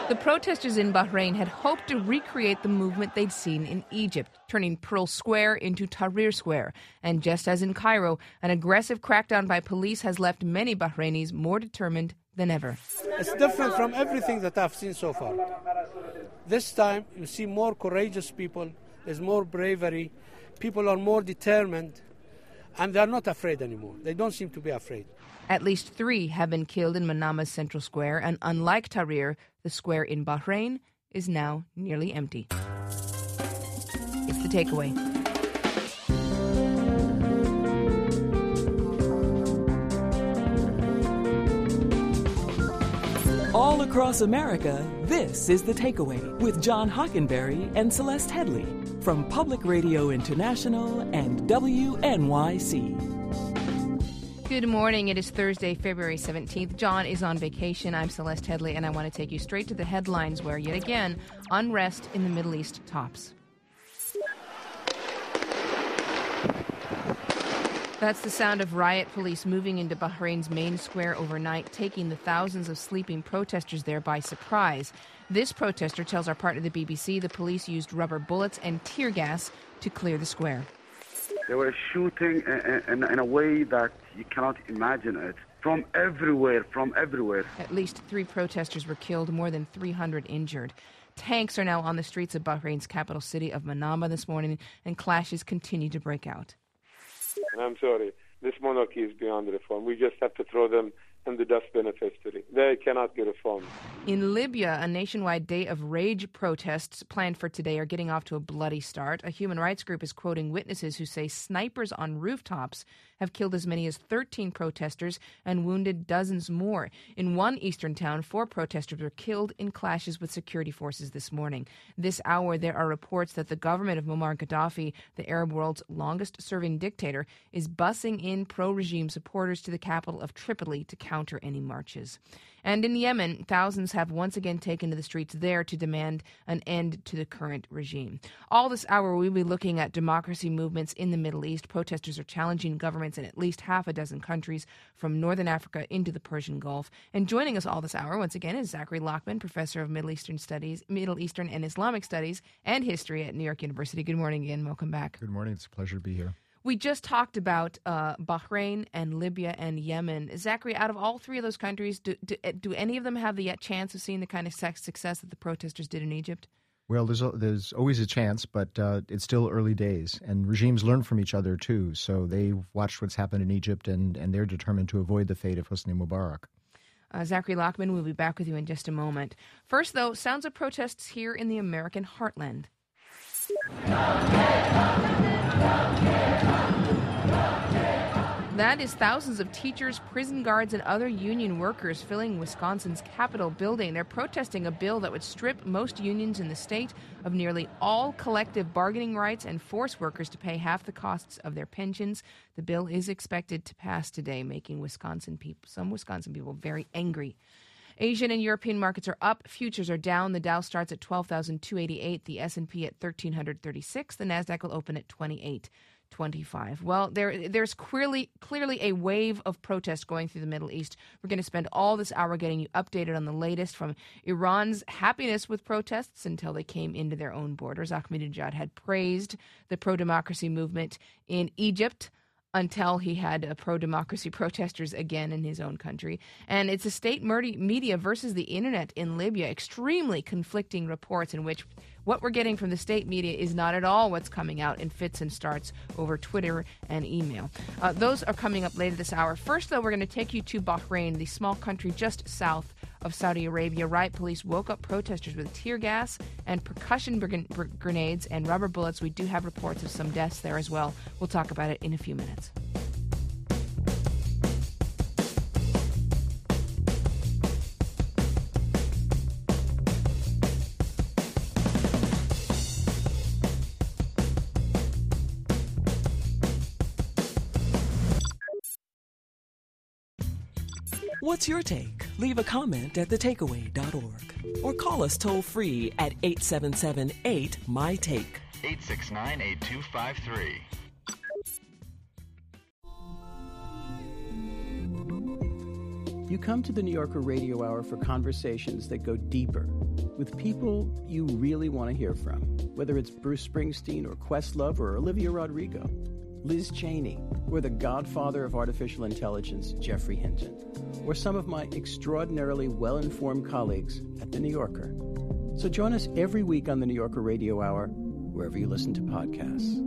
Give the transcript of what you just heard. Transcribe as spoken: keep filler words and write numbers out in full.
The protesters in Bahrain had hoped to recreate the movement they'd seen in Egypt, turning Pearl Square into Tahrir Square. And just as in Cairo, an aggressive crackdown by police has left many Bahrainis more determined than ever. It's different from everything that I've seen so far. This time, you see more courageous people, there's more bravery, people are more determined, and they're not afraid anymore. They don't seem to be afraid. At least three have been killed in Manama's central square, and unlike Tahrir, the square in Bahrain is now nearly empty. It's the takeaway. All across America, this is The Takeaway with John Hockenberry and Celeste Headley from Public Radio International and W N Y C. Good morning. It is Thursday, February seventeenth. John is on vacation. I'm Celeste Headley, and I want to take you straight to the headlines where, yet again, unrest in the Middle East tops. That's the sound of riot police moving into Bahrain's main square overnight, taking the thousands of sleeping protesters there by surprise. This protester tells our partner, the B B C, the police used rubber bullets and tear gas to clear the square. They were shooting in, in, in a way that you cannot imagine it. From everywhere, from everywhere. At least three protesters were killed, more than three hundred injured. Tanks are now on the streets of Bahrain's capital city of Manama this morning, and clashes continue to break out. I'm sorry, this monarchy is beyond reform. We just have to throw them in the dustbin of history. They cannot be reformed. In Libya, a nationwide day of rage protests planned for today are getting off to a bloody start. A human rights group is quoting witnesses who say snipers on rooftops have killed as many as thirteen protesters and wounded dozens more. In one eastern town, four protesters were killed in clashes with security forces this morning. This hour, there are reports that the government of Muammar Gaddafi, the Arab world's longest-serving dictator, is busing in pro-regime supporters to the capital of Tripoli to counter any marches. And in Yemen, thousands have once again taken to the streets there to demand an end to the current regime. All this hour, we'll be looking at democracy movements in the Middle East. Protesters are challenging governments in at least half a dozen countries, from northern Africa into the Persian Gulf. And joining us all this hour, once again, is Zachary Lockman, professor of Middle Eastern Studies, Middle Eastern and Islamic Studies and History at New York University. Good morning again. Welcome back. Good morning. It's a pleasure to be here. We just talked about uh, Bahrain and Libya and Yemen. Zachary, out of all three of those countries, do, do, do any of them have the chance of seeing the kind of success that the protesters did in Egypt? Well, there's there's always a chance, but uh, it's still early days, and regimes learn from each other too. So they've watched what's happened in Egypt, and, and they're determined to avoid the fate of Hosni Mubarak. Uh, Zachary Lockman, we'll be back with you in just a moment. First, though, sounds of protests here in the American heartland. That is thousands of teachers, prison guards, and other union workers filling Wisconsin's Capitol building. They're protesting a bill that would strip most unions in the state of nearly all collective bargaining rights and force workers to pay half the costs of their pensions. The bill is expected to pass today, making Wisconsin people, some Wisconsin people very angry. Asian and European markets are up. Futures are down. The Dow starts at twelve thousand two hundred eighty-eight, the S and P at one thousand three hundred thirty-six. The Nasdaq will open at twenty-eight twenty-five. Well, there, there's clearly clearly a wave of protest going through the Middle East. We're going to spend all this hour getting you updated on the latest, from Iran's happiness with protests until they came into their own borders. Ahmadinejad had praised the pro-democracy movement in Egypt until he had uh, pro-democracy protesters again in his own country. And it's a state media versus the internet in Libya. Extremely conflicting reports in which what we're getting from the state media is not at all what's coming out in fits and starts over Twitter and email. Uh, those are coming up later this hour. First, though, we're going to take you to Bahrain, the small country just south of Saudi Arabia. Riot police woke up protesters with tear gas and percussion gr- grenades and rubber bullets. We do have reports of some deaths there as well. We'll talk about it in a few minutes. What's your take? Leave a comment at the takeaway dot org or call us toll-free at eight seven seven eight M Y take. eight six nine, eight two five three. You come to the New Yorker Radio Hour for conversations that go deeper with people you really want to hear from, whether it's Bruce Springsteen or Questlove or Olivia Rodrigo, Liz Cheney, or the godfather of artificial intelligence, Geoffrey Hinton, or some of my extraordinarily well-informed colleagues at The New Yorker. So join us every week on The New Yorker Radio Hour, wherever you listen to podcasts.